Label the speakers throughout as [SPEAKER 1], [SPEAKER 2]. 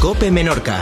[SPEAKER 1] COPE Menorca.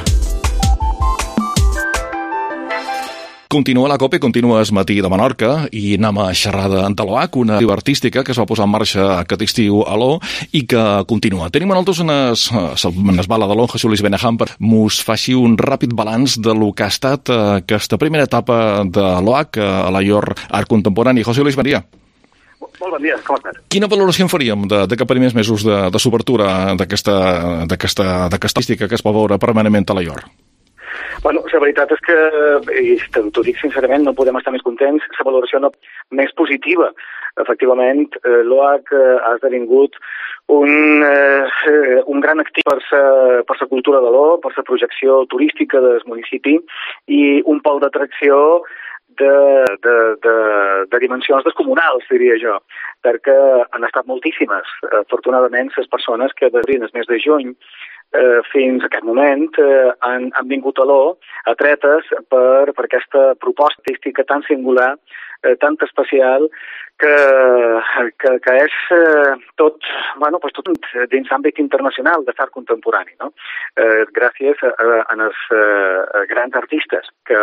[SPEAKER 2] Continua la COPE, continua el matí de Menorca i anem a xerrar de l'OAC, una activitat artística que es va posar en marxa aquest estiu a l'O i que continua. Tenim a nosaltres en el bala de l'O, Jesús Luis Benejam, per mos faci un ràpid balanç de lo que ha estat aquesta primera etapa de l'OAC a la Llor Art Contemporani. José Luis, bon dia.
[SPEAKER 3] Molt bon dia, com estàs?
[SPEAKER 2] Quina valoració en faríem d'aquests primers mesos de s'obertura d'aquesta artística que es pot veure permanentment a la Llor?
[SPEAKER 3] Bueno, la veritat és que, i t'ho dic sincerament, no podem estar més contents, la valoració més positiva. Efectivament, l'OAC ha esdevingut un gran actiu per la cultura de l'O, per la projecció turística del municipi i un pol d'atracció de dimensions descomunals, diria jo, perquè han estat moltíssimes. Afortunadament, les persones que des del mes de juny fins a aquest moment han vingut a l'O atretes per aquesta proposta artística tan singular, tan especial, que és tot dins l'àmbit internacional de l'art contemporani, no? Gràcies als grans artistes que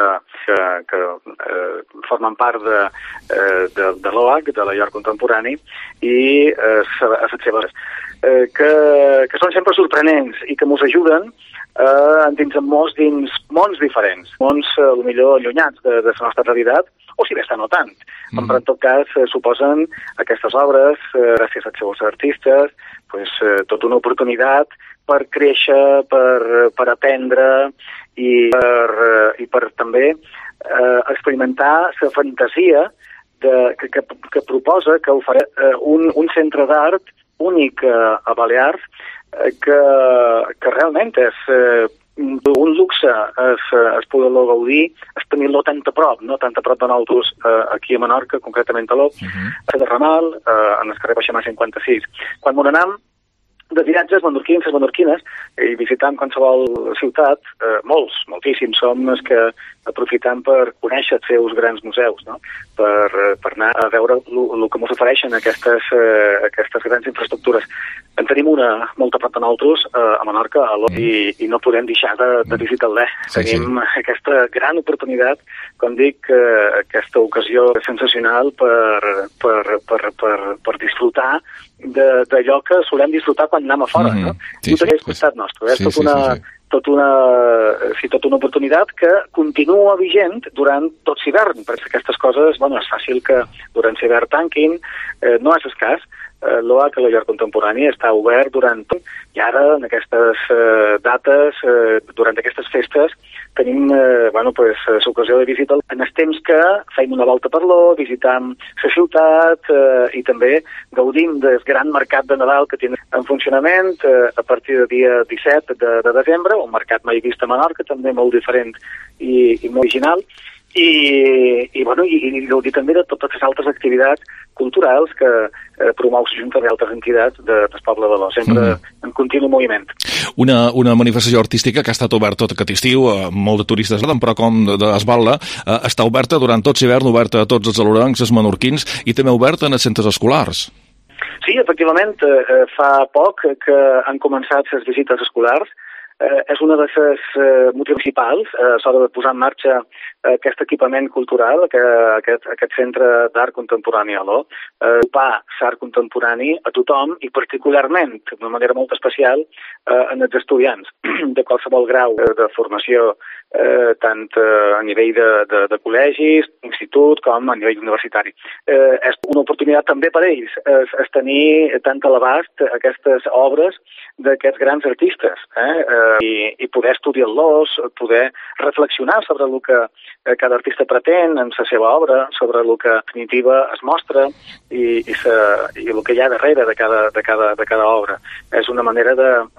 [SPEAKER 3] formen part de l'OAC, de la Llor Contemporani, i a les seves que són sempre sorprenents i que ens ajuden a endinsar-nos dins mons diferents, mons potser allunyats de la nostra realitat, o si bé està no tant. Però en tot cas suposen aquestes obres, gràcies als seus artistes, tota una oportunitat per créixer, per aprendre i per també experimentar la fantasia que proposa, que ofereix un centre d'art únic a Balears, que realment és un luxe es poder-lo gaudir, es tenir-lo tan a prop, no? Tan a prop de nosaltres aquí a Menorca, concretament a l'O, a de Ramal, en el carrer Baixamà 56. Quan m'ho anam de viatges menorquins i menorquines i visitam qualsevol ciutat, moltíssims som els que aprofitam per conèixer els seus grans museus, no? Per anar a veure el que ens ofereixen aquestes grans infraestructures. En tenim una molt a prop de nosaltres a Menorca, a l'O, i no podem deixar de visitar-la. Tenim aquesta gran oportunitat, com dic, aquesta ocasió sensacional per disfrutar d'allò que solem disfrutar quan anem a fora, no? No t'hagués costat nostre. És tota una oportunitat que continua vigent durant tot l'hivern, perquè aquestes coses, és fàcil que durant l'hivern tanquin, no és el cas. L'OAC a la Llor Contemporani està obert durant tot, i ara, en aquestes dates, durant aquestes festes, tenim l'ocasió de visitar en els temps que feim una volta per l'O, visitam la ciutat i també gaudim del gran mercat de Nadal que tenim en funcionament a partir del dia 17 de desembre, un mercat mai vist a Menorca, també molt diferent i molt original, i gaudir també de totes les altres activitats culturals que promou l'Ajuntament i altres entitats del poble de l'O, sempre en continu moviment.
[SPEAKER 2] Una manifestació artística que ha estat oberta tot aquest estiu, molt de turistes, però com d'Esbala, està oberta durant tot l'hivern, oberta a tots els alorencs, els menorquins, i també oberta en els centres escolars.
[SPEAKER 3] Sí, efectivament, fa poc que han començat les visites escolars. És una de les motius principals a l'hora de posar en marxa aquest equipament cultural, aquest centre d'art contemporani a l'O, ocupar l'art contemporani a tothom i particularment, d'una manera molt especial, en els estudiants de qualsevol grau de formació, tant a nivell de col·legis, institut, com a nivell universitari. És una oportunitat també per ells, és tenir tant a l'abast aquestes obres d'aquests grans artistes, i poder estudiar-los, poder reflexionar sobre el que cada artista pretén en la seva obra, sobre el que en definitiva es mostra i el que hi ha darrere de cada obra. És una manera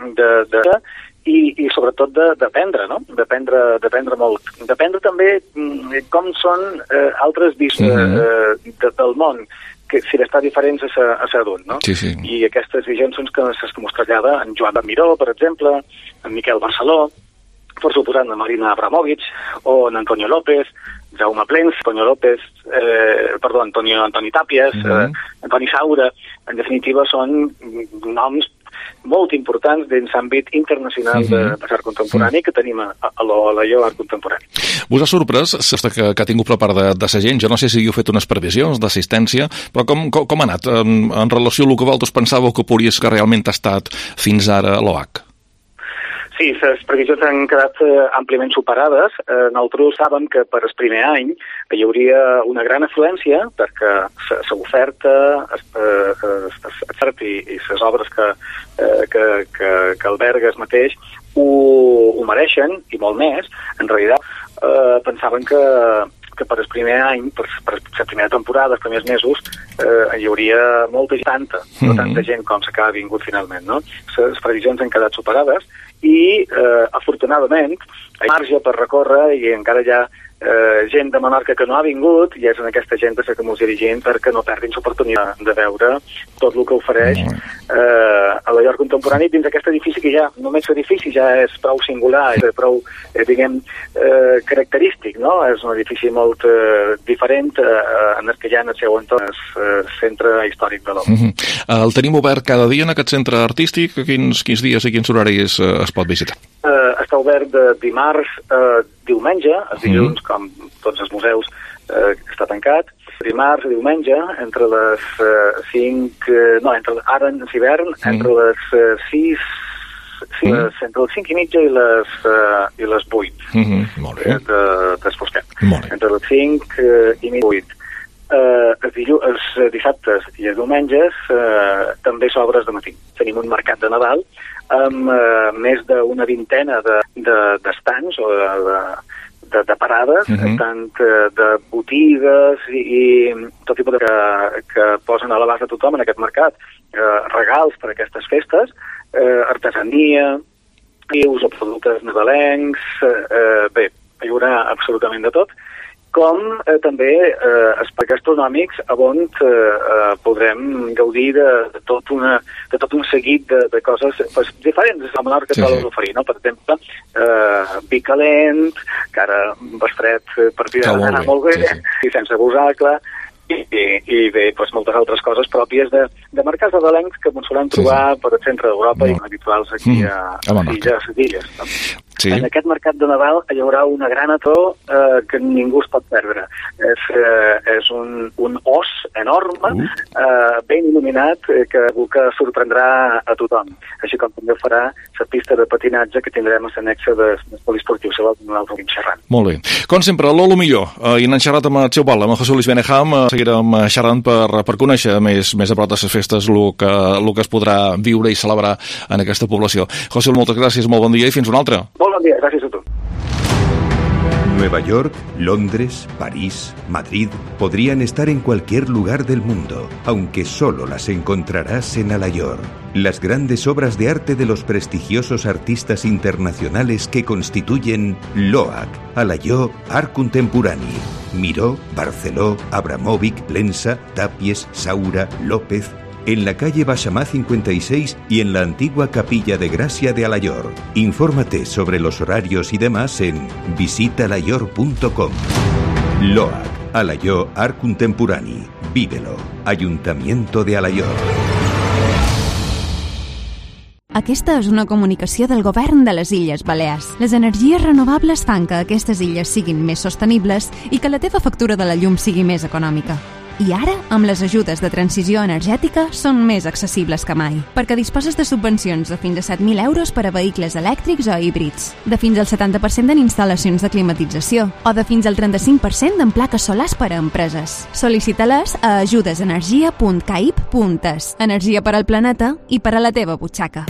[SPEAKER 3] i sobretot d'aprendre, no? D'aprendre molt. D'aprendre també com són altres del món, que si d'estar diferents a ser adult, no?
[SPEAKER 2] Sí.
[SPEAKER 3] I aquestes visions són que mos trasllada en Joan Miró, per exemple, en Miquel Barceló, per suposat en Marina Abramovic, o en Antonio López, Jaume Plens, Antoni Tàpies, Antoni Saura. En definitiva, són noms molt importants dins l'àmbit internacional de art contemporani que tenim a l'Alaior Art Contemporani.
[SPEAKER 2] Us ha sorprès que ha tingut per part de sa gent? Jo no sé si heu fet unes previsions d'assistència, però com ha anat en relació al que vosaltres pensàveu que podria que realment ha estat fins ara a l'OAC?
[SPEAKER 3] Sí, les previsions han quedat àmpliament superades. Nosaltres sabem que per el primer any hi hauria una gran afluència perquè l'oferta i les obres que alberga el mateix ho mereixen i molt més. En realitat, pensaven que per el primer any, per la primera temporada, els primers mesos, hi hauria molta gent, no tanta gent com s'acaba vingut finalment, no? Les previsions han quedat superades i, afortunadament, hi ha marge per recórrer i encara hi ha gent de Menorca que no ha vingut i és en aquesta gent de la que ens dirigim perquè no perdin l'oportunitat de veure tot el que ofereix a l'Alaior Contemporani dins aquest edifici que ja, només l'edifici ja és prou singular, és prou, diguem, característic, no? És un edifici molt diferent en el que hi ha en el seu entorn, el centre històric de l'Alaior.
[SPEAKER 2] El tenim obert cada dia en aquest centre artístic? Quins dies i quins horaris es pot visitar?
[SPEAKER 3] Està obert de dimarts a diumenge, els dilluns, com tots els museus, està tancat. Dimarts a diumenge, entre les 5... No, ara en hivern, entre les 6... entre les 5 i mitja i les 8.
[SPEAKER 2] Molt bé.
[SPEAKER 3] Desfosquet. Entre les 5 i mitja i 8. Els dissabtes i els diumenges també s'obre de matí. Tenim un mercat de Nadal amb més d'una vintena d'estants o de parades, tant de botigues i tot tipus que posen a l'abast de tothom en aquest mercat. Regals per a aquestes festes, artesania, rius o productes nadalencs, bé, hi haurà absolutament de tot, com també espais gastronòmics on podrem gaudir de tot un seguit de coses diferents a Menorca que volen oferir, no? Per exemple, vi calent, que ara va fred per tirar d'anar molt bé, i sense abusar, clar, i bé, moltes altres coses pròpies de mercats nadalencs que ens solem trobar per al centre d'Europa i habituals aquí a les illes. En aquest mercat de Nadal hi haurà una gran ató que ningú es pot perdre. És un os enorme, ben il·luminat, que sorprendrà a tothom. Així com també farà la pista de patinatge que tindrem a l'anexa del poliesportiu Salou de Nadal Rubin Xerran.
[SPEAKER 2] Molt bé. Com sempre, l'Olo millor. I n'han xerrat amb el seu pal, amb el José Luis Beneham, seguirem xerrant per conèixer més a prop de les festes el que es podrà viure i celebrar en aquesta població. José, moltes gràcies, molt bon dia i fins un altre.
[SPEAKER 3] Molt bon dia, gràcies a tu.
[SPEAKER 1] Nueva York, Londres, París, Madrid podrían estar en cualquier lugar del mundo, aunque solo las encontrarás en Alaior. Las grandes obras de arte de los prestigiosos artistas internacionales que constituyen l'OAC, Alaior Art Contemporani. Miró, Barceló, Abramovic, Lensa, Tapies, Saura, López, en la calle Baxamá 56 y en la antigua Capilla de Gracia de Alaior. Infórmate sobre los horarios y demás en visitaalaior.com. l'OAC, Alaior Art Contemporani. Vívelo. Ayuntamiento de Alaior.
[SPEAKER 4] Aquesta és una comunicació del govern de les Illes Balears. Les energies renovables fan que aquestes illes siguin més sostenibles i que la teva factura de la llum sigui més econòmica. I ara, amb les ajudes de transició energètica, són més accessibles que mai, perquè disposes de subvencions de fins a 7.000 euros per a vehicles elèctrics o híbrids, de fins al 70% en instal·lacions de climatització o de fins al 35% en plaques solars per a empreses. Sol·licita-les a ajudesenergia.caip.es. Energia per al planeta i per a la teva butxaca.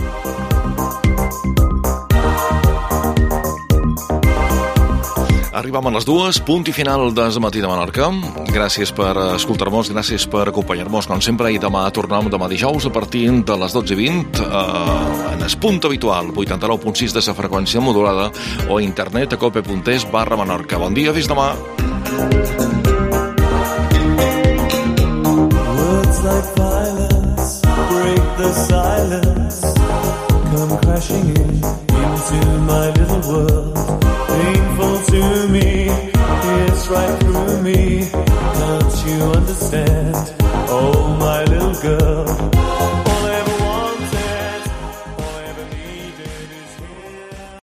[SPEAKER 2] Arribam a les 2, punt i final de Matí de Menorca. Gràcies per escoltar-nos, gràcies per acompanyar-nos, com sempre, i demà tornem demà dijous a partir de les 12:20 en el punt habitual, 89.6 de la freqüència modulada o a internet a cope.es/Menorca. Bon dia, fins demà. Words like violence break the silence, come crashing into my little world.